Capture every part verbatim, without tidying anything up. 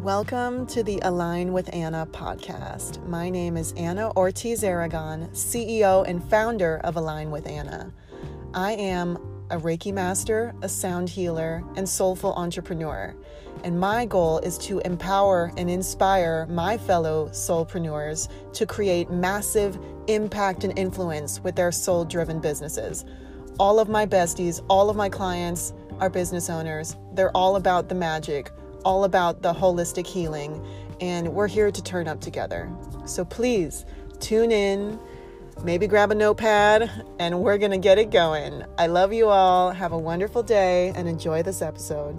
Welcome to the Align with Anna podcast. My name is Anna Ortiz Aragon, C E O and founder of Align with Anna. I am a Reiki master, a sound healer, and soulful entrepreneur. And my goal is to empower and inspire my fellow soulpreneurs to create massive impact and influence with their soul-driven businesses. All of my besties, all of my clients are business owners. They're all about the magic, all about the holistic healing, and we're here to turn up together. So please tune in, maybe grab a notepad, and we're gonna get it going. I love you all. Have a wonderful day and enjoy this episode.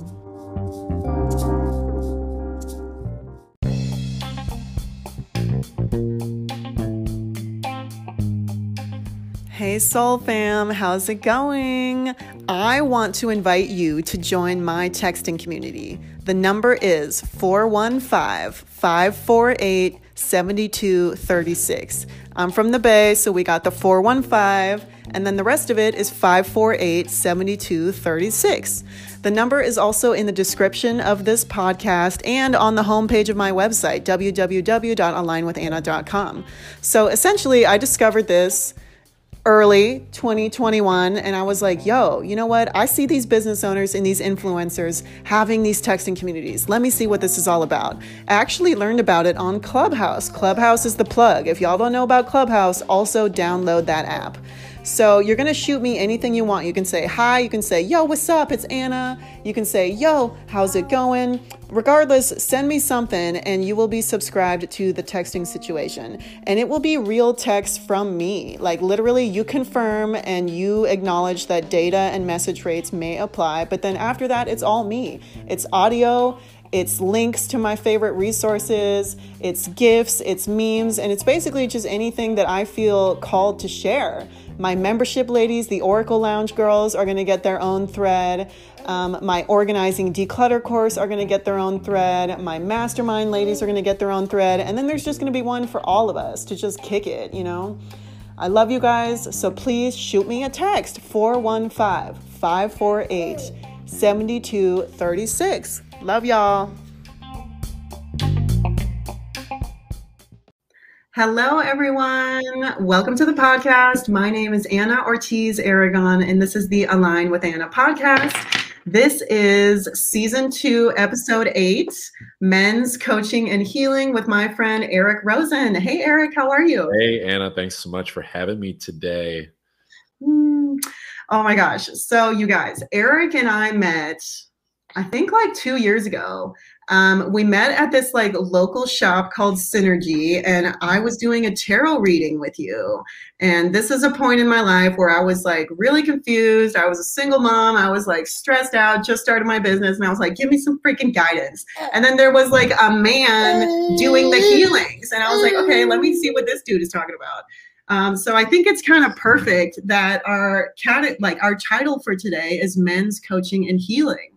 Hey Soul Fam, how's it going? I want to invite you to join my texting community. The number is four one five, five four eight, seven two three six. I'm from the Bay, so we got the four one five, and then the rest of it is five four eight, seven two three six. The number is also in the description of this podcast and on the homepage of my website, w w w dot align with anna dot com. So essentially, I discovered this early twenty twenty-one, and I was like, yo, you know what? I see these business owners and these influencers having these texting communities. Let me see what this is all about. I actually learned about it on Clubhouse. Clubhouse is the plug. If y'all don't know about Clubhouse, also download that app. So you're going to shoot me anything you want. You can say hi. You can say, yo, what's up? It's Anna. You can say, yo, how's it going? Regardless, send me something and you will be subscribed to the texting situation. And it will be real text from me. Like literally you confirm and you acknowledge that data and message rates may apply. But then after that, it's all me. It's audio. It's links to my favorite resources, it's GIFs, it's memes, and it's basically just anything that I feel called to share. My membership ladies, the Oracle Lounge girls, are going to get their own thread. Um, my Organizing Declutter course are going to get their own thread. My mastermind ladies are going to get their own thread. And then there's just going to be one for all of us to just kick it, you know? I love you guys, so please shoot me a text, four one five, five four eight, seven two three six. Love y'all. Hello, everyone. Welcome to the podcast. My name is Anna Ortiz Aragon, and this is the Align with Anna podcast. This is season two, episode eight, Men's Coaching and Healing with my friend, Eric Rosen. Hey, Eric, how are you? Hey, Anna. Thanks so much for having me today. Mm. Oh my gosh. So you guys, Eric and I met I think like two years ago. Um, we met at this like local shop called Synergy, and I was doing a tarot reading with you. And this is a point in my life where I was like really confused. I was a single mom. I was like stressed out, just started my business. And I was like, give me some freaking guidance. And then there was like a man doing the healings. And I was like, okay, let me see what this dude is talking about. Um, so I think it's kind of perfect that our cat, like our title for today is Men's Coaching and Healing.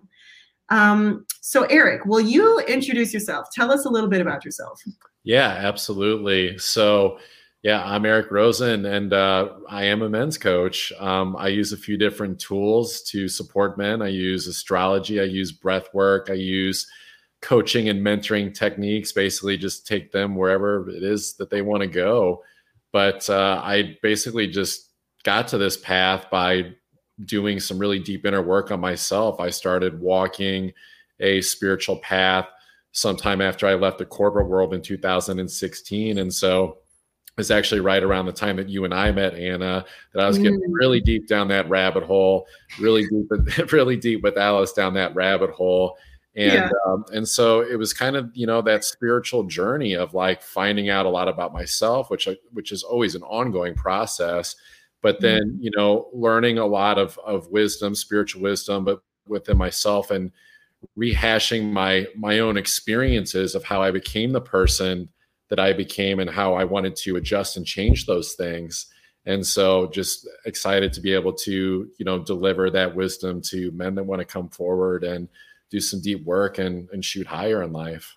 Um, so Eric, will you introduce yourself? Tell us a little bit about yourself. Yeah, absolutely. So yeah, I'm Eric Rosen, and uh, I am a men's coach. Um, I use a few different tools to support men. I use astrology. I use breath work. I use coaching and mentoring techniques, basically just take them wherever it is that they want to go. But uh, I basically just got to this path by doing some really deep inner work on myself. I started walking a spiritual path sometime after I left the corporate world in two thousand sixteen. And so it was actually right around the time that you and I met, Anna, that I was getting mm. really deep down that rabbit hole, really deep, really deep with Alice down that rabbit hole. And, yeah. um, and so it was kind of, you know, that spiritual journey of like finding out a lot about myself, which, which is always an ongoing process. But then, you know, learning a lot of, of wisdom, spiritual wisdom, but within myself, and rehashing my, my own experiences of how I became the person that I became and how I wanted to adjust and change those things. And so just excited to be able to, you know, deliver that wisdom to men that want to come forward and do some deep work and, and shoot higher in life.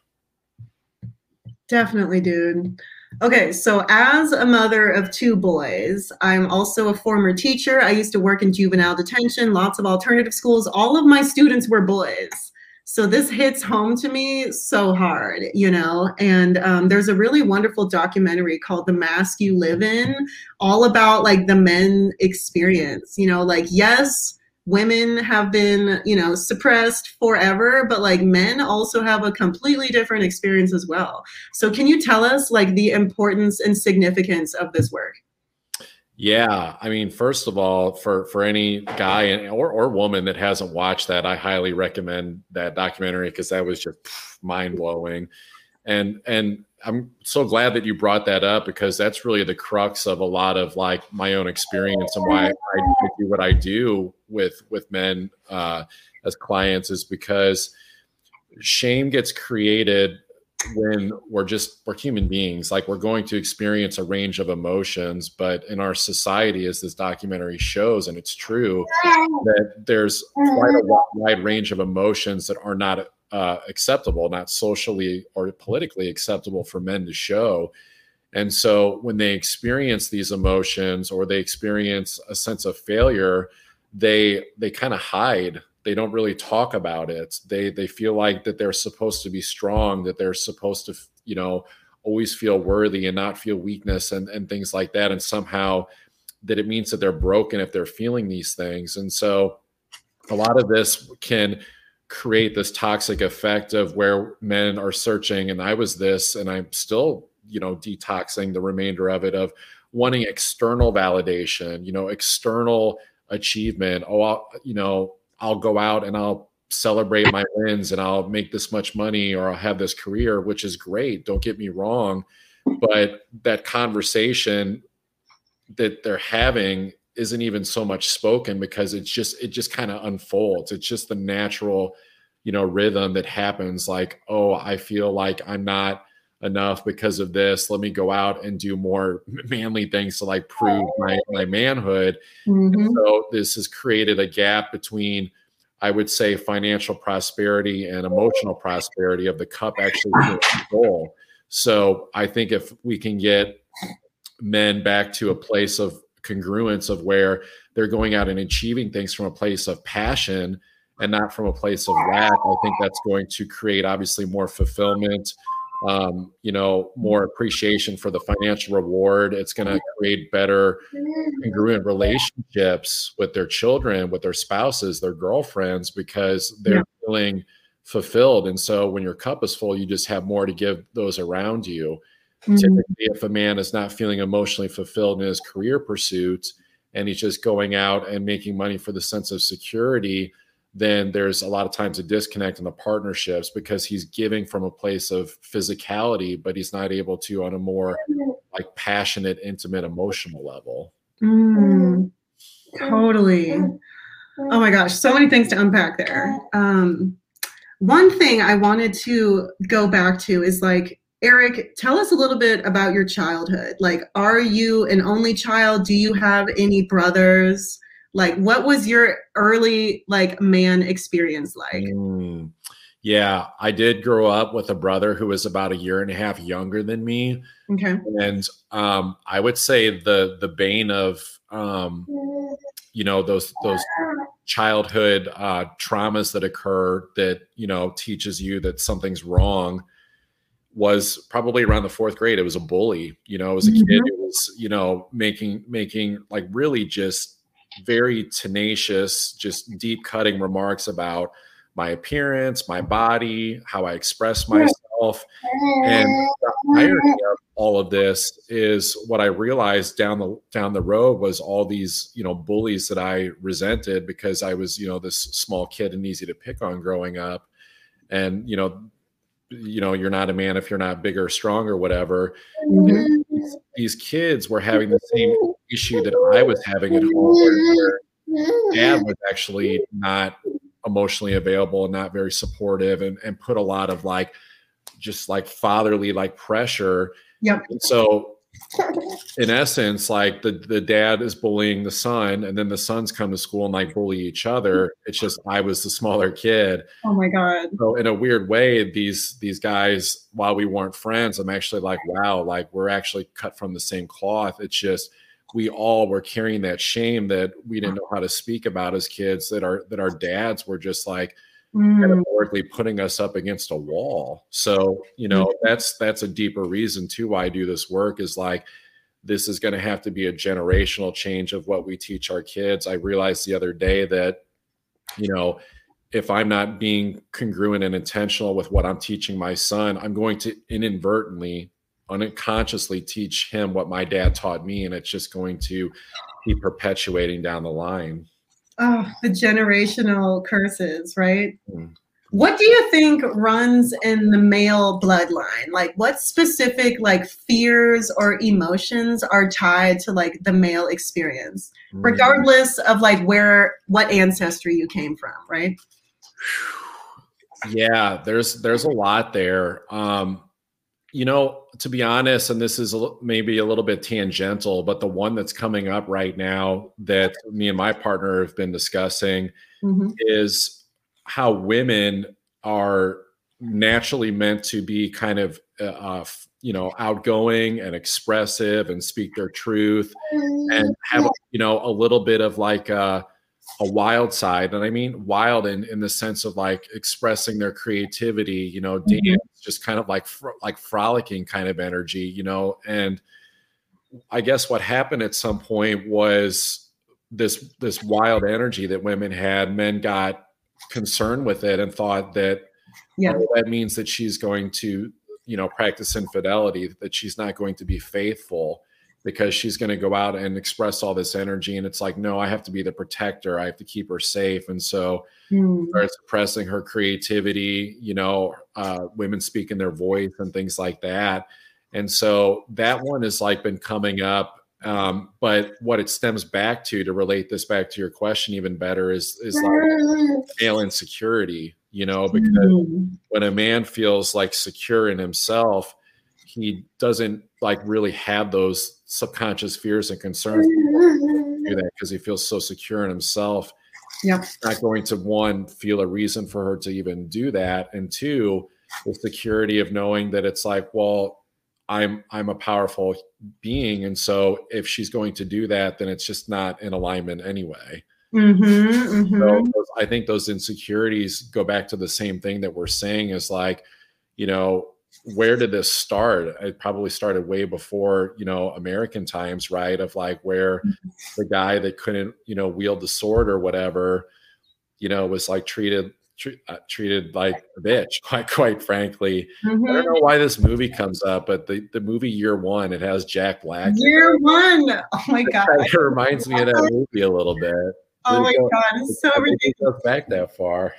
Definitely, dude. Okay, so as a mother of two boys, I'm also a former teacher. I used to work in juvenile detention, lots of alternative schools. All of my students were boys. So this hits home to me so hard, you know, and um, there's a really wonderful documentary called The Mask You Live In, all about like the men experience, you know, like, yes, women have been, you know, suppressed forever, but like men also have a completely different experience as well. So can you tell us like the importance and significance of this work? Yeah, I mean, first of all, for for any guy or or woman that hasn't watched that, I highly recommend that documentary because that was just mind blowing. And and I'm so glad that you brought that up because that's really the crux of a lot of like my own experience and why I do what I do with with men uh, as clients is because shame gets created when we're just we're human beings. Like we're going to experience a range of emotions, but in our society, as this documentary shows, and it's true, that there's quite a wide range of emotions that are not uh, acceptable, not socially or politically acceptable for men to show. And so when they experience these emotions or they experience a sense of failure, they they kind of hide. They don't really talk about it. They they feel like that they're supposed to be strong, that they're supposed to, you know, always feel worthy and not feel weakness and, and things like that. And somehow that it means that they're broken if they're feeling these things. And so a lot of this can create this toxic effect of where men are searching. And I was this, and I'm still, you know, detoxing the remainder of it, of wanting external validation, you know, external achievement. Oh, I'll, you know, I'll go out and I'll celebrate my wins and I'll make this much money or I'll have this career, which is great. Don't get me wrong. But that conversation that they're having isn't even so much spoken because it's just, it just kind of unfolds. It's just the natural, you know, rhythm that happens like, oh, I feel like I'm not enough because of this. Let me go out and do more manly things to like prove my, my manhood. Mm-hmm. And so this has created a gap between, I would say, financial prosperity and emotional prosperity of the cup actually being full. So I think if we can get men back to a place of congruence of where they're going out and achieving things from a place of passion and not from a place of lack, I think that's going to create obviously more fulfillment, um, you know, more appreciation for the financial reward. It's going to create better congruent relationships with their children, with their spouses, their girlfriends, because they're yeah. feeling fulfilled. And so when your cup is full, you just have more to give those around you. Mm-hmm. Typically, if a man is not feeling emotionally fulfilled in his career pursuits and he's just going out and making money for the sense of security, then there's a lot of times a disconnect in the partnerships because he's giving from a place of physicality, but he's not able to on a more like passionate, intimate, emotional level. Mm, totally. Oh my gosh, so many things to unpack there. Um, one thing I wanted to go back to is like, Eric, tell us a little bit about your childhood. Like, are you an only child? Do you have any brothers? Like, what was your early, like, man experience like? Mm, yeah, I did grow up with a brother who was about a year and a half younger than me. Okay. And um, I would say the the bane of, um, you know, those those childhood uh, traumas that occur that, you know, teaches you that something's wrong was probably around the fourth grade. It was a bully, you know, as a mm-hmm. kid, it was, you know, making making like really just very tenacious, just deep cutting remarks about my appearance, my body, how I express myself. And the irony of all of this is what I realized down the down the road was all these, you know, bullies that I resented because I was, you know, this small kid and easy to pick on growing up. And, you know, you know, you're not a man if you're not big or strong or whatever. Mm-hmm. These, these kids were having the same issue that I was having at home, where dad was actually not emotionally available and not very supportive, and, and put a lot of like, just like fatherly like pressure. Yep. And so in essence, like the, the dad is bullying the son, and then the sons come to school and like bully each other. It's just, I was the smaller kid. Oh my God. So in a weird way, these, these guys, while we weren't friends, I'm actually like, wow, like we're actually cut from the same cloth. It's just, we all were carrying that shame that we didn't know how to speak about as kids, that our, that our dads were just like metaphorically putting us up against a wall. So, you know, mm-hmm. that's that's a deeper reason too why I do this work, is like, this is going to have to be a generational change of what we teach our kids. I realized the other day that, you know, if I'm not being congruent and intentional with what I'm teaching my son, I'm going to inadvertently, unconsciously teach him what my dad taught me. And it's just going to be perpetuating down the line. Oh, the generational curses, right? Mm. What do you think runs in the male bloodline? Like, what specific like fears or emotions are tied to like the male experience, mm. regardless of like where, what ancestry you came from, right? Yeah, there's there's a lot there. Um, you know, to be honest, and this is a, maybe a little bit tangential, but the one that's coming up right now that me and my partner have been discussing mm-hmm. is how women are naturally meant to be kind of, uh, you know, outgoing and expressive and speak their truth and have, you know, a little bit of like a, a wild side. And I mean wild in, in the sense of like expressing their creativity, you know, dance, mm-hmm. just kind of like, fr- like frolicking kind of energy, you know. And I guess what happened at some point was this, this wild energy that women had, men got concerned with it and thought that, yeah, oh, that means that she's going to, you know, practice infidelity, that she's not going to be faithful because she's going to go out and express all this energy. And it's like, no, I have to be the protector. I have to keep her safe. And so mm. started suppressing her creativity, you know, uh, women speaking their voice and things like that. And so that one has like been coming up. Um, but what it stems back to, to relate this back to your question even better, is, is like male insecurity, you know, because mm. when a man feels like secure in himself, he doesn't like really have those subconscious fears and concerns to do that because he feels so secure in himself. Yep. He's not going to, one, feel a reason for her to even do that. And two, the security of knowing that it's like, well, I'm I'm a powerful being. And so if she's going to do that, then it's just not in alignment anyway. Mm-hmm, mm-hmm. So I think those insecurities go back to the same thing that we're saying is like, you know, where did this start? It probably started way before, you know, American times, right? Of like where mm-hmm. the guy that couldn't, you know, wield the sword or whatever, you know, was like treated Tre- uh, treated like a bitch, quite quite frankly. Mm-hmm. I don't know why this movie comes up, but the, the movie Year One, it has Jack Black. Year One. Oh my God. It reminds me of that movie a little bit. Oh my go, God, it's so ridiculous. It goes back that far.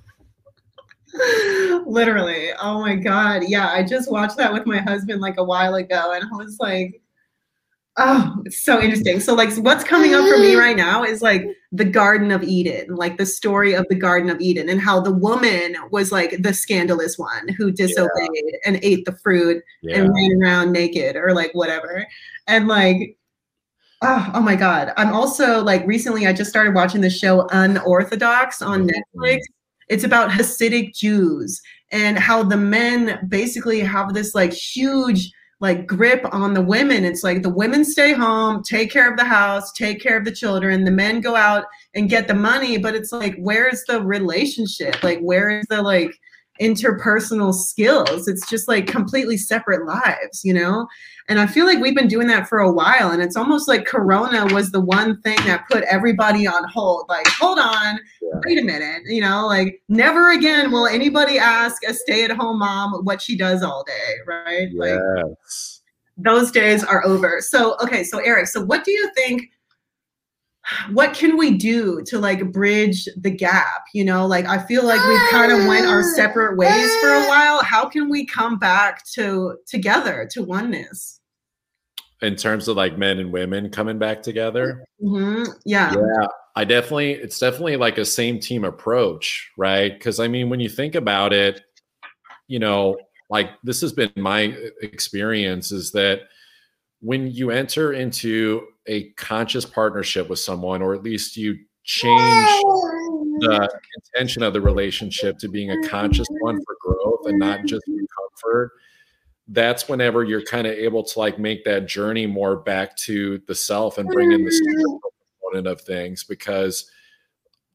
Literally. Oh my God. Yeah, I just watched that with my husband like a while ago, and I was like, oh, it's so interesting. So like what's coming up for me right now is like the Garden of Eden, like the story of the Garden of Eden and how the woman was like the scandalous one who disobeyed yeah. and ate the fruit yeah. and ran around naked or like whatever. And like, oh, oh my God. I'm also like recently I just started watching the show Unorthodox on mm-hmm. Netflix. It's about Hasidic Jews and how the men basically have this like huge like grip on the women. It's like the women stay home, take care of the house, take care of the children. The men go out and get the money, but it's like, where's the relationship? Like, where is the like interpersonal skills? It's just like completely separate lives, you know? And I feel like we've been doing that for a while. And it's almost like Corona was the one thing that put everybody on hold. Like, hold on, yeah. wait a minute. You know, like never again will anybody ask a stay-at-home mom what she does all day, right? Yes. Like those days are over. So, okay. So Eric, so what do you think, what can we do to like bridge the gap? You know, like I feel like we've kind of went our separate ways for a while. How can we come back to together, to oneness? In terms of like men and women coming back together? Mm-hmm. Yeah. Yeah, I definitely, it's definitely like a same team approach, right? Because I mean, when you think about it, you know, like this has been my experience is that when you enter into a conscious partnership with someone, or at least you change the intention of the relationship to being a conscious one for growth and not just for comfort, that's whenever you're kind of able to like make that journey more back to the self and bring in the spiritual component of things. Because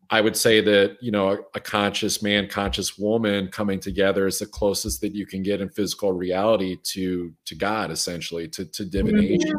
I would say that, you know, a, a conscious man, conscious woman coming together is the closest that you can get in physical reality to, to God, essentially, to, to divination.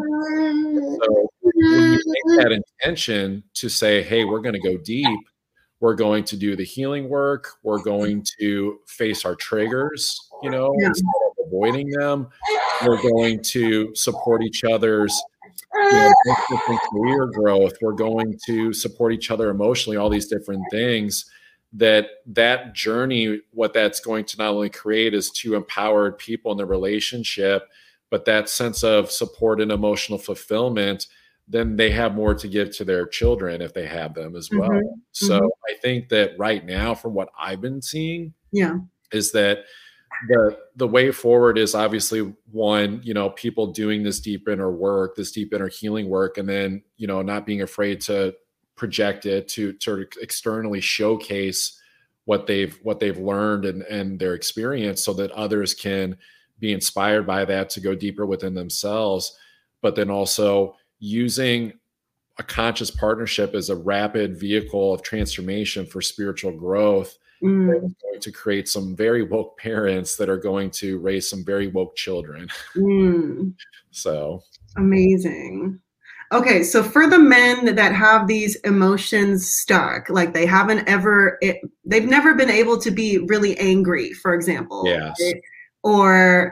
So when you make that intention to say, hey, we're going to go deep, we're going to do the healing work, we're going to face our triggers, you know, Yeah. instead of avoiding them, we're going to support each other's, you know, different career growth, we're going to support each other emotionally, all these different things. That that journey, what that's going to not only create is two empowered people in the relationship, but that sense of support and emotional fulfillment, then they have more to give to their children if they have them as well. Mm-hmm. So Mm-hmm. I think that right now, from what I've been seeing, yeah, is that the the way forward is obviously, one, you know, people doing this deep inner work, this deep inner healing work, and then, you know, not being afraid to project it, to to externally showcase what they've what they've learned and and their experience, so that others can be inspired by that to go deeper within themselves. But then also using a conscious partnership as a rapid vehicle of transformation for spiritual growth, mm. that is going to create some very woke parents that are going to raise some very woke children. Mm. So amazing. Okay, so for the men that have these emotions stuck, like they haven't ever, it, they've never been able to be really angry, for example, yes, right? Or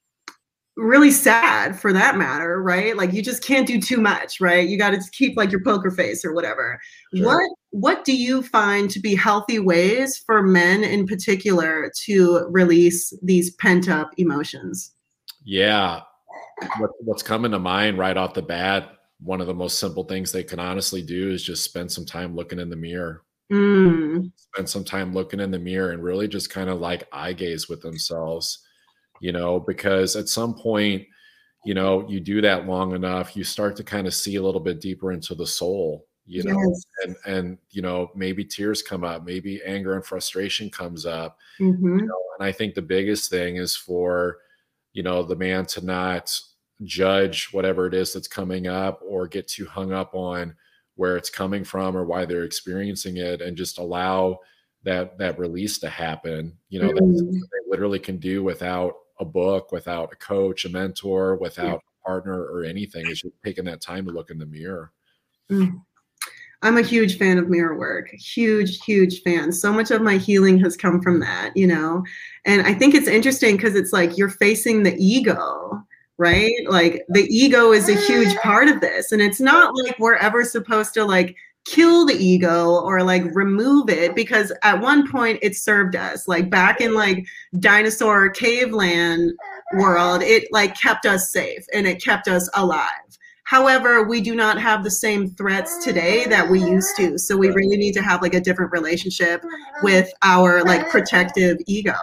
really sad for that matter, right? Like you just can't do too much, right? You got to keep like your poker face or whatever. Sure. What what do you find to be healthy ways for men in particular to release these pent up emotions? Yeah. What, what's coming to mind right off the bat, one of the most simple things they can honestly do is just spend some time looking in the mirror. Mm. Spend some time looking in the mirror and really just kind of like eye gaze with themselves. You know, because at some point, you know, you do that long enough, you start to kind of see a little bit deeper into the soul, you know, Yes. and, and, you know, maybe tears come up, maybe anger and frustration comes up. Mm-hmm. You know, and I think the biggest thing is for, you know, the man to not judge whatever it is that's coming up or get too hung up on where it's coming from or why they're experiencing it, and just allow that, that release to happen. You know, Mm-hmm. that's something they literally can do without a book, without a coach, a mentor, without a partner or anything. Is just taking that time to look in the mirror. Mm. I'm a huge fan of mirror work, huge, huge fan. So much of my healing has come from that, you know? And I think it's interesting because it's like you're facing the ego, right? Like the ego is a huge part of this. And it's not like we're ever supposed to like kill the ego or like remove it, because at one point it served us, like back in like dinosaur caveland world, it like kept us safe and it kept us alive. However, we do not have the same threats today that we used to. So we really need to have like a different relationship with our like protective ego.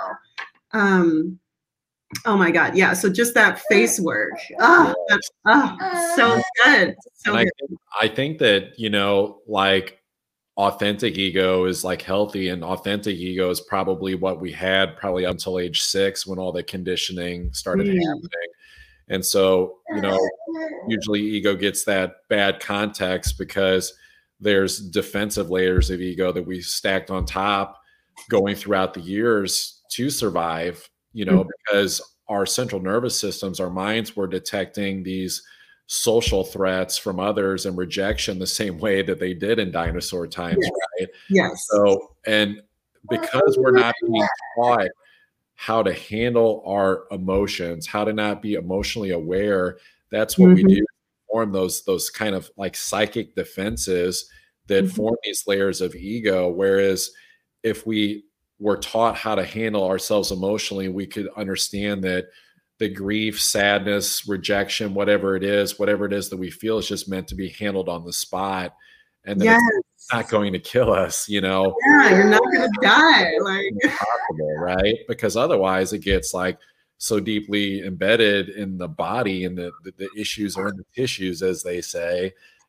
Um, oh my God. Yeah. So just that face work. Oh, that's, oh so good. So and good. I, think, I think that, you know, like authentic ego is like healthy, and authentic ego is probably what we had probably up until age six when all the conditioning started Mm. happening. And so, you know, usually ego gets that bad context because there's defensive layers of ego that we stacked on top going throughout the years to survive, you know, Mhm. because our central nervous systems, our minds were detecting these social threats from others and rejection the same way that they did in dinosaur times, Yes. right? Yes. So, and because we're not being taught how to handle our emotions, how to not be emotionally aware, that's what Mhm. we do, form those those kind of like psychic defenses that Mhm. form these layers of ego. Whereas if we were taught how to handle ourselves emotionally, we could understand that the grief, sadness, rejection, whatever it is, whatever it is that we feel is just meant to be handled on the spot. And then Yes. it's not going to kill us, you know? Yeah, you're not gonna die. Like Impossible, right? Because otherwise it gets like so deeply embedded in the body, and the, the, the issues are in the tissues, as they say.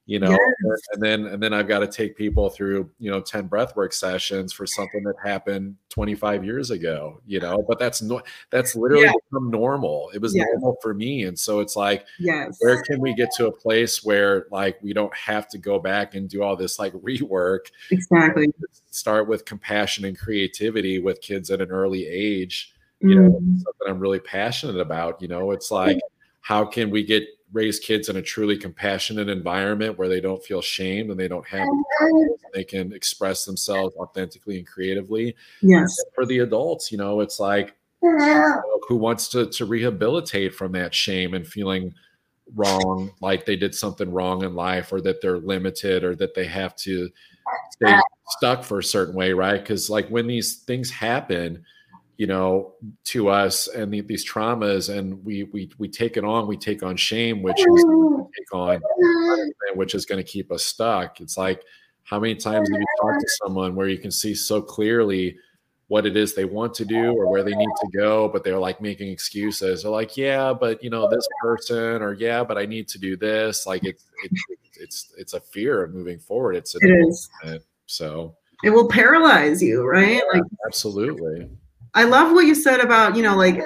you know, Yes. and then and then I've got to take people through, you know, ten breathwork sessions for something that happened twenty-five years ago, you know, but that's no, that's literally Yeah. become normal. It was Yes. normal for me. And so it's like, Yes. where can we get to a place where like we don't have to go back and do all this like rework? Exactly. Start with compassion and creativity with kids at an early age. You know, Mm. something I'm really passionate about. You know, it's like, how can we get raise kids in a truly compassionate environment where they don't feel shamed and they don't have they can express themselves authentically and creatively. Yes. And for the adults, you know, it's like, you know, who wants to to rehabilitate from that shame and feeling wrong, like they did something wrong in life, or that they're limited, or that they have to stay stuck for a certain way, right? Because like when these things happen, you know, to us, and the, these traumas, and we we we take it on, we take on shame, which is take on, which is going to keep us stuck. It's like, how many times have you talked to someone where you can see so clearly what it is they want to do or where they need to go, but they're like making excuses? They're like, yeah, but you know, this person, or yeah, but I need to do this. Like it's it's it's it's a fear of moving forward. It's an It is. So it will paralyze you, right? Yeah, like absolutely. I love what you said about, you know, like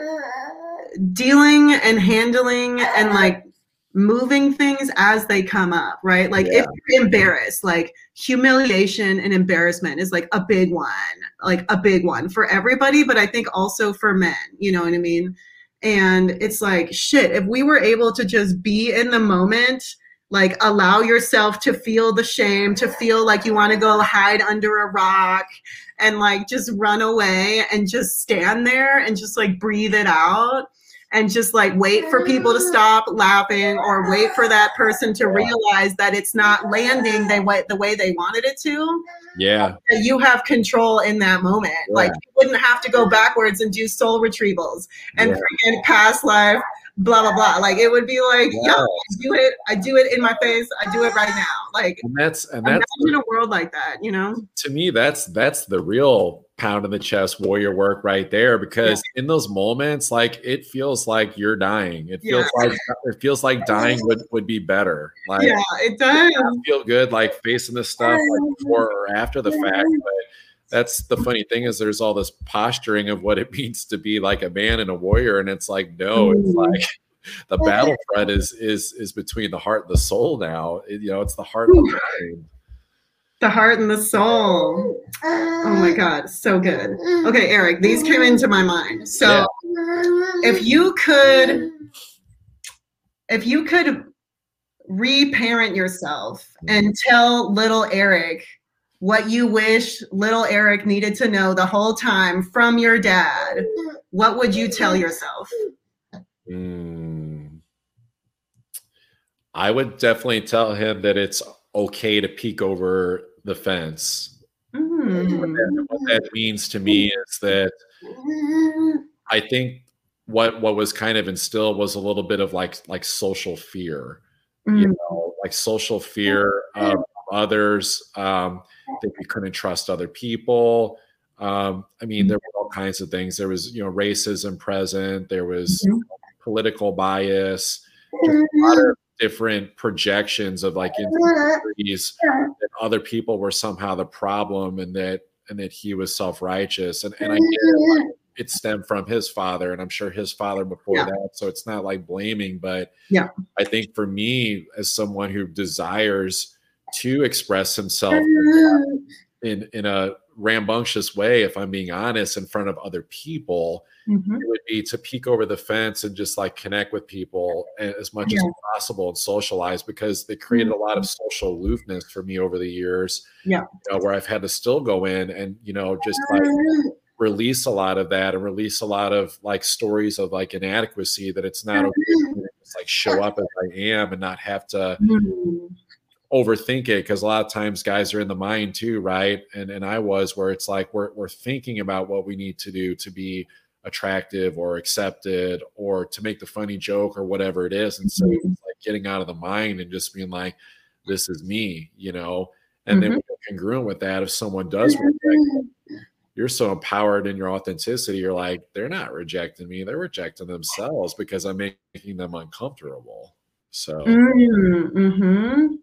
dealing and handling and like moving things as they come up, right? Like Yeah. if you're embarrassed, like humiliation and embarrassment is like a big one, like a big one for everybody, but I think also for men, you know what I mean? And it's like, shit, if we were able to just be in the moment, like allow yourself to feel the shame, to feel like you want to go hide under a rock and like just run away and just stand there and just like breathe it out and just like wait for people to stop laughing, or wait for that person to realize that it's not landing they way, the way they wanted it to. Yeah. You have control in that moment. Yeah. Like you wouldn't have to go backwards and do soul retrievals and yeah. freaking past life, blah, blah, blah. Like it would be like, yeah, I do it. I do it in my face. I do it right now. Like, and that's, and that's imagine a world like that, you know? To me, that's, that's the real pound in the chest warrior work right there, because yeah. in those moments, like it feels like you're dying. It feels yeah. like, it feels like dying would, would be better. Like, yeah, it does it feel good, like facing this stuff like before or after the fact. But that's the funny thing, is there's all this posturing of what it means to be like a man and a warrior. And it's like, no, it's like the battlefront is, is, is between the heart and the soul now. It, you know, it's the heart and the mind. The heart and the soul. Oh my God, so good. Okay, Eric, these came into my mind. So yeah. if you could, if you could reparent yourself and tell little Eric what you wish little Eric needed to know the whole time from your dad, what would you tell yourself? Mm. I would definitely tell him that it's okay to peek over the fence. Mm. What, that, what that means to me is that I think what what was kind of instilled was a little bit of like like social fear, mm. you know, like social fear of others, um, that you couldn't trust other people. Um, I mean, there were all kinds of things. There was, you know, racism present. There was mm-hmm. you know, political bias. Just a lot of different projections of like insecurities that other people were somehow the problem, and that and that he was self-righteous. And and I get it, like, it stemmed from his father, and I'm sure his father before yeah. that. So it's not like blaming, but yeah, I think for me, as someone who desires to express himself in in a rambunctious way, if I'm being honest, in front of other people, mm-hmm. it would be to peek over the fence and just like connect with people as much yeah. as possible and socialize, because they created mm-hmm. a lot of social aloofness for me over the years. Yeah, you know, where I've had to still go in and, you know, just like release a lot of that and release a lot of like stories of like inadequacy, that it's not okay to just like show up as I am and not have to mm-hmm. overthink it, because a lot of times guys are in the mind too, right? And and I was, where it's like we're we're thinking about what we need to do to be attractive or accepted or to make the funny joke or whatever it is, and so it's like getting out of the mind and just being like, this is me, you know. And mm-hmm. then congruent with that, if someone does reject you, you're so empowered in your authenticity, you're like, they're not rejecting me, they're rejecting themselves because I'm making them uncomfortable. So mm-hmm.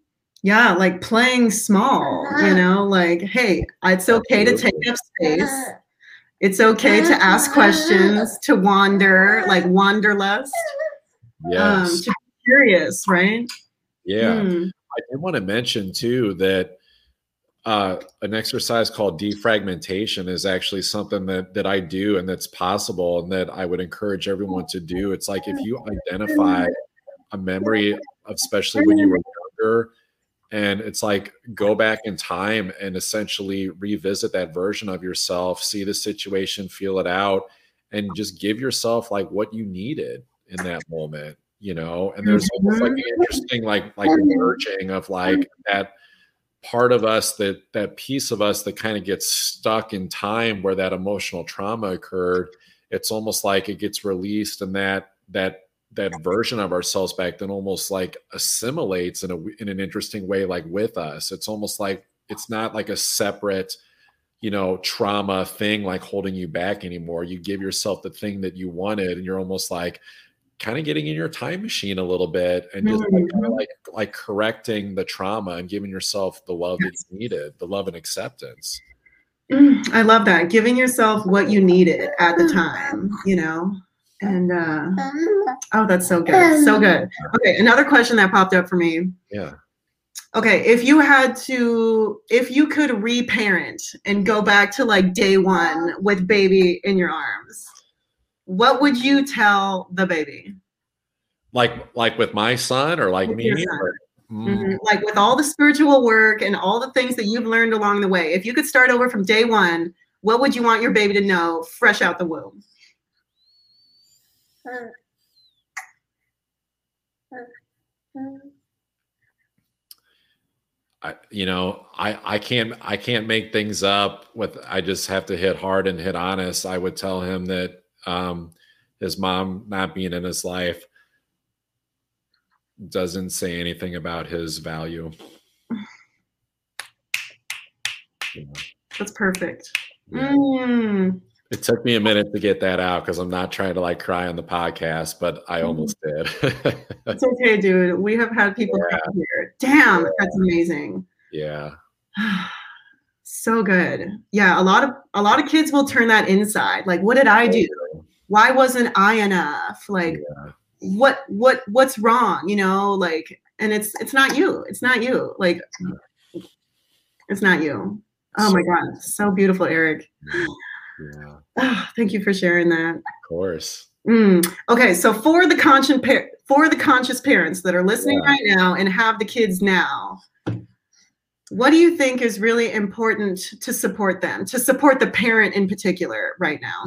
Yeah, like playing small, you know, like, hey, it's okay to take up space. It's okay to ask questions, to wander, like wanderlust. Yes. Um, to be curious, right? Yeah. Mm. I did want to mention too that uh, an exercise called defragmentation is actually something that that I do and that's possible and that I would encourage everyone to do. It's like if you identify a memory, especially when you were younger, and it's like go back in time and essentially revisit that version of yourself, see the situation, feel it out, and just give yourself like what you needed in that moment, you know? And there's almost like an interesting like like merging of like that part of us, that that piece of us that kind of gets stuck in time where that emotional trauma occurred. It's almost like it gets released, and that that that version of ourselves back then almost like assimilates in a in an interesting way, like with us. It's almost like it's not like a separate, you know, trauma thing like holding you back anymore. You give yourself the thing that you wanted, and you're almost like kind of getting in your time machine a little bit and just like, kind of like like correcting the trauma and giving yourself the love that you needed, the love and acceptance. I love that. Giving yourself what you needed at the time, you know? And uh, oh, that's so good. So good. Okay. Another question that popped up for me. Yeah. Okay. If you had to, if you could reparent and go back to like day one with baby in your arms, what would you tell the baby? Like, like with my son or like with me? Or, mm. Like with all the spiritual work and all the things that you've learned along the way, if you could start over from day one, what would you want your baby to know fresh out the womb? I, you know, I, I can't, I can't make things up with, I just have to hit hard and hit honest. I would tell him that, um, his mom not being in his life doesn't say anything about his value. Yeah. That's perfect. Yeah. Mm. It took me a minute to get that out because I'm not trying to like cry on the podcast, but I almost did. It's okay, dude. We have had people yeah. come here. Damn, yeah. That's amazing. Yeah. So good. Yeah, a lot of a lot of kids will turn that inside. Like, what did I do? Why wasn't I enough? Like, yeah. what what what's wrong? You know, like, and it's it's not you. It's not you. Like, it's not you. Oh so, my God, so beautiful, Eric. Yeah. Oh, thank you for sharing that. Of course. Mm. Okay, so for the conscious par- for the conscious parents that are listening yeah. right now and have the kids now, what do you think is really important to support them, to support the parent in particular right now?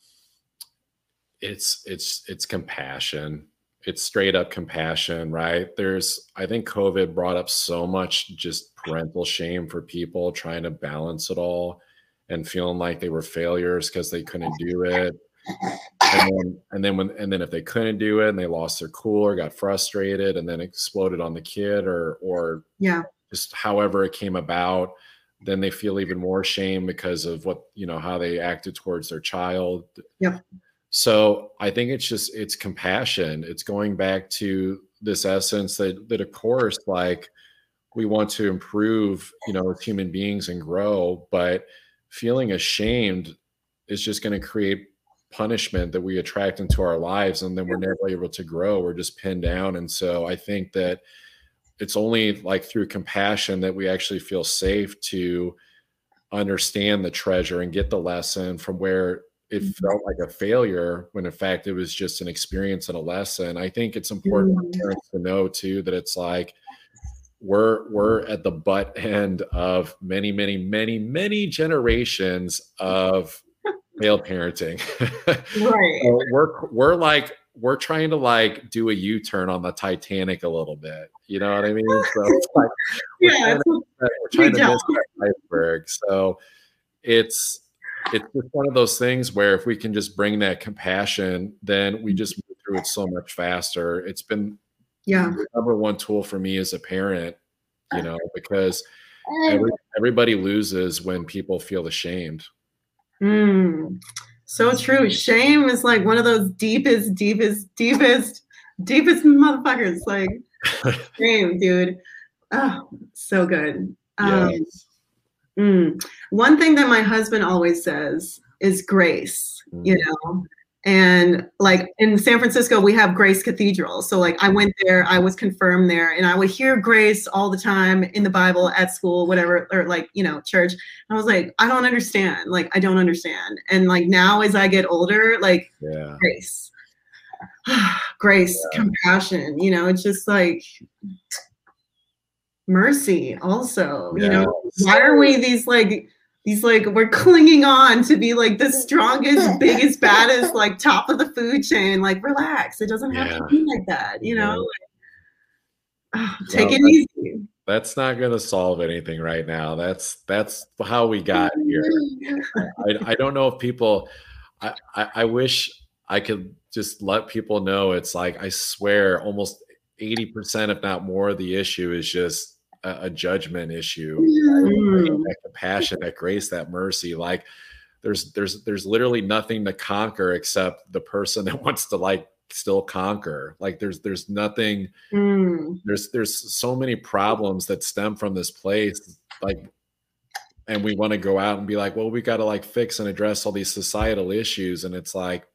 It's it's it's compassion. It's straight up compassion, right? There's, I think COVID brought up so much just parental shame for people trying to balance it all and feeling like they were failures because they couldn't do it. And then, and then when, and then if they couldn't do it and they lost their cool or got frustrated and then exploded on the kid or, or yeah, just however it came about, then they feel even more shame because of what, you know, how they acted towards their child. Yeah. So I think it's just, it's compassion. It's going back to this essence that, that of course, like we want to improve, you know, as human beings and grow, but feeling ashamed is just going to create punishment that we attract into our lives. And then we're never able to grow. We're just pinned down. And so I think that it's only like through compassion that we actually feel safe to understand the treasure and get the lesson from where it felt like a failure when in fact it was just an experience and a lesson. I think it's important for parents to know too, that it's like, we're, we're at the butt end of many, many, many, many generations of male parenting. Right. So we're, we're like, we're trying to like do a U-turn on the Titanic a little bit. You know what I mean? So it's like, we're yeah, trying to, we're trying to miss that iceberg. So it's, it's just one of those things where if we can just bring that compassion, then we just move through it so much faster. It's been yeah the number one tool for me as a parent, you know, because every, everybody loses when people feel ashamed. Mm, so true. Shame is like one of those deepest, deepest, deepest, deepest motherfuckers. Like shame, dude. Oh, so good. Um, Yes. mm, one thing that my husband always says is grace, you Mm. know, and like in San Francisco, we have Grace Cathedral. So like I went there, I was confirmed there, and I would hear grace all the time in the Bible at school, whatever, or like, you know, church. I was like, I don't understand. Like, I don't understand. And like now as I get older, like Yeah. grace, grace, Yeah. compassion, you know, it's just like mercy also, you know, Yes. why are we these like these like we're clinging on to be like the strongest, biggest, baddest, like top of the food chain. Like relax. It doesn't have Yeah. to be like that, you know? No. Oh, take Well, it that's, easy. that's not going to solve anything right now. That's that's how we got here. I, I don't know if people. I, I I wish I could just let people know. It's like I swear, almost eighty percent, if not more, of the issue is just a, a judgment issue. Mm, That compassion, that grace, that mercy. Like there's there's there's literally nothing to conquer except the person that wants to like still conquer. Like there's there's nothing. mm, There's there's so many problems that stem from this place. Like, and we want to go out and be like, well, we got to like fix and address all these societal issues. And it's like,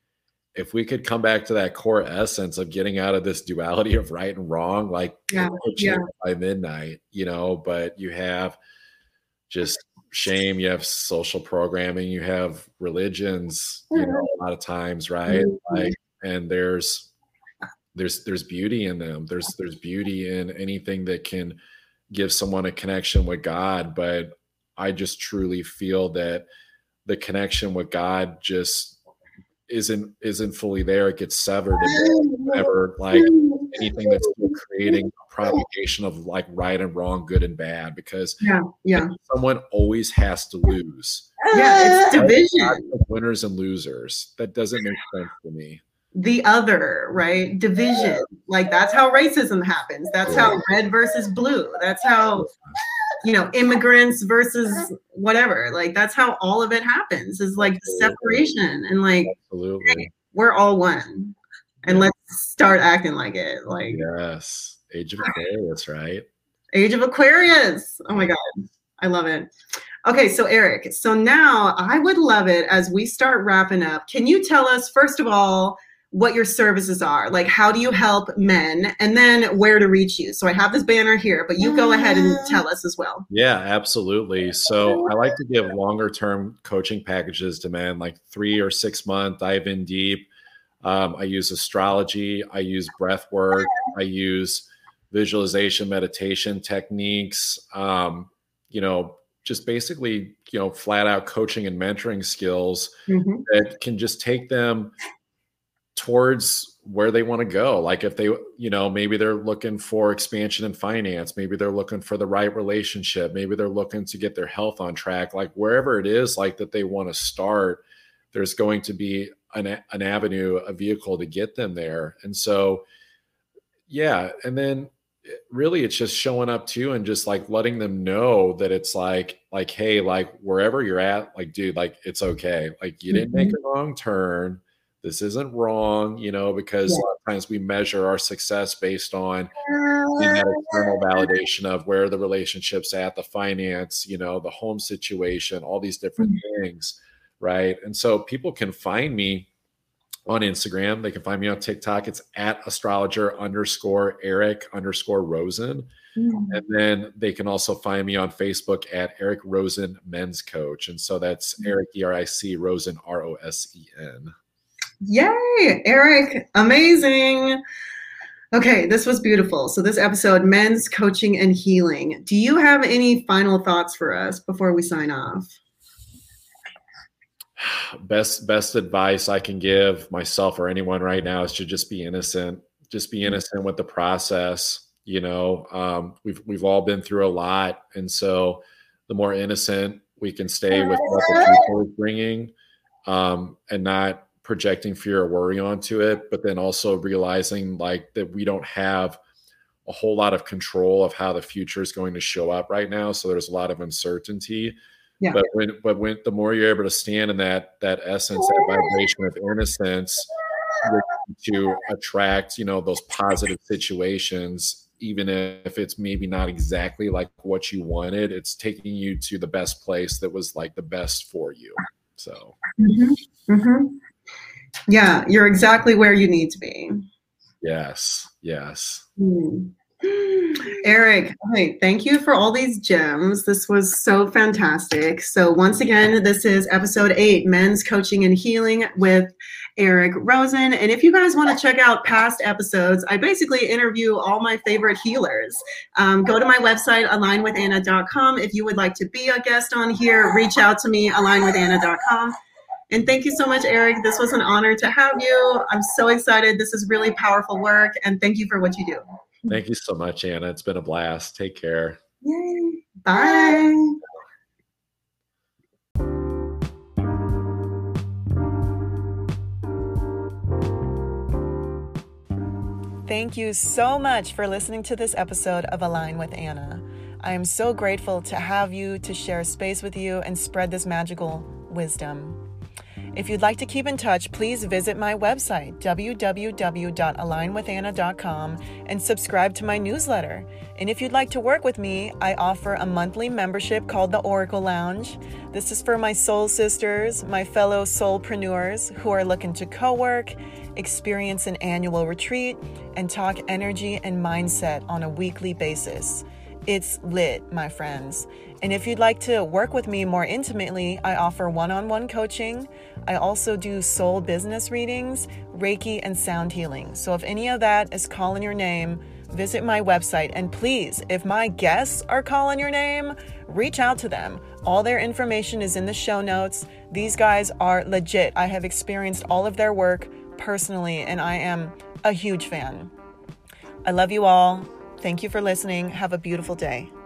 if we could come back to that core essence of getting out of this duality of right and wrong, like yeah, it would yeah. change by midnight, you know, but you have just shame, you have social programming, you have religions, you know, a lot of times, right? Like, and there's there's there's beauty in them. There's there's beauty in anything that can give someone a connection with God. But I just truly feel that the connection with God just isn't isn't fully there. It gets severed whenever like anything that's still creating a propagation of like right and wrong, good and bad, because Yeah, yeah. someone always has to lose. Yeah, it's division. Winners and losers. That doesn't make sense to me. The other, right? Division. Like that's how racism happens. That's Yeah. how red versus blue. That's how, you know, immigrants versus whatever. Like that's how all of it happens, is like the separation and like Absolutely. hey, we're all one. And Yeah. let's start acting like it. Like Yes. Age of Aquarius, right? Age of Aquarius. Oh my God. I love it. Okay, so Eric, so now I would love it as we start wrapping up. Can you tell us, first of all, what your services are? Like, how do you help men? And then where to reach you? So I have this banner here, but you go ahead and tell us as well. Yeah, absolutely. So I like to give longer term coaching packages to men, like three or six month, dive in deep. Um, I use astrology. I use breath work. I use visualization, meditation techniques. Um, you know, just basically, you know, flat out coaching and mentoring skills Mm-hmm. that can just take them towards where they want to go. Like if they, you know, maybe they're looking for expansion in finance, maybe they're looking for the right relationship, maybe they're looking to get their health on track, like wherever it is like that they want to start, there's going to be an, an avenue, a vehicle to get them there. And so, yeah. And then really it's just showing up too and just like letting them know that it's like, like, hey, like wherever you're at, like, dude, like it's okay. Like you didn't make a wrong turn. This isn't wrong, you know, because Yeah. a lot of times we measure our success based on that external validation of where the relationship's at, the finance, you know, the home situation, all these different Mm-hmm. things, right? And so people can find me on Instagram. They can find me on TikTok. It's at astrologer underscore Eric underscore Rosen. Mm-hmm. And then they can also find me on Facebook at Eric Rosen Men's Coach. And so that's Eric, E R I C, Rosen, R O S E N. Yay, Eric, amazing. Okay, this was beautiful. So this episode, men's coaching and healing. Do you have any final thoughts for us before we sign off? Best best advice I can give myself or anyone right now is to just be innocent. Just be innocent with the process. You know, um, we've we've all been through a lot, and so the more innocent we can stay with what the future is bringing, um, and not projecting fear or worry onto it, but then also realizing like that we don't have a whole lot of control of how the future is going to show up right now. So there's a lot of uncertainty. Yeah. But when, but when the more you're able to stand in that that essence, that vibration of innocence, you're to attract, you know, those positive situations even if it's maybe not exactly like what you wanted, it's taking you to the best place that was like the best for you. So, mm-hmm. Mm-hmm. Yeah, you're exactly where you need to be. Yes, yes. Mm. Eric, hey, thank you for all these gems. This was so fantastic. So once again, this is episode eight, Men's Coaching and Healing with Eric Rosen. And if you guys want to check out past episodes, I basically interview all my favorite healers. Um, go to my website, align with anna dot com. If you would like to be a guest on here, reach out to me, align with anna dot com. And thank you so much, Eric. This was an honor to have you. I'm so excited. This is really powerful work. And thank you for what you do. Thank you so much, Anna. It's been a blast. Take care. Yay. Bye. Thank you so much for listening to this episode of Align with Anna. I am so grateful to have you, to share space with you, and spread this magical wisdom. If you'd like to keep in touch, please visit my website, w w w dot align with anna dot com, and subscribe to my newsletter. And if you'd like to work with me, I offer a monthly membership called the Oracle Lounge. This is for my soul sisters, my fellow soulpreneurs who are looking to co-work, experience an annual retreat, and talk energy and mindset on a weekly basis. It's lit, my friends. And if you'd like to work with me more intimately, I offer one-on-one coaching. I also do soul business readings, Reiki, and sound healing. So if any of that is calling your name, visit my website. And please, if my guests are calling your name, reach out to them. All their information is in the show notes. These guys are legit. I have experienced all of their work personally, and I am a huge fan. I love you all. Thank you for listening. Have a beautiful day.